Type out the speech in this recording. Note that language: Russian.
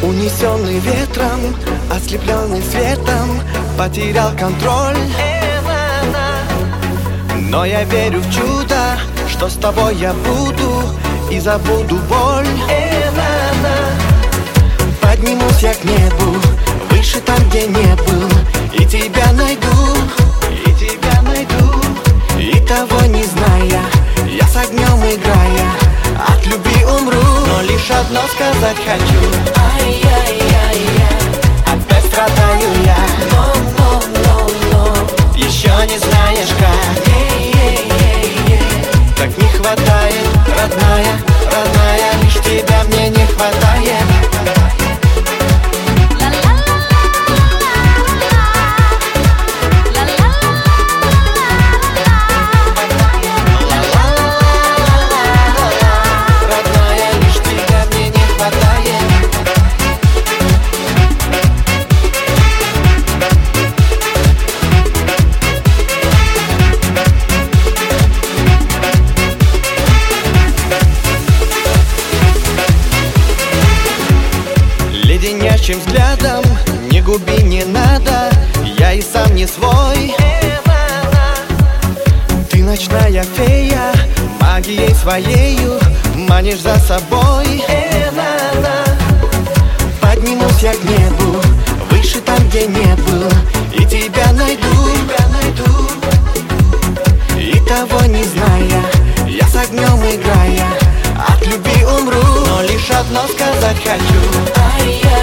Унесенный ветром, ослепленный светом, потерял контроль. Но я верю в чудо, что с тобой я буду и забуду боль. Поднимусь я к небу, выше там, где не был, и тебя найду, и тебя найду. И того не зная, я с огнем играя, от любви умру. Но лишь одно сказать хочу: ай-яй-яй-яй, опять страдаю я. Но, еще не знаешь как. Так не хватает, родная, родная, лишь тебя мне не хватает. Леденящим взглядом не губи, не надо, я и сам не свой. Ты ночная фея, магией своею манишь за собой. Поднимусь я к небу, выше там, где не был, и тебя найду. И того не зная, я с огнем играя, от любви умру. Но лишь одно сказать хочу: ай-яй.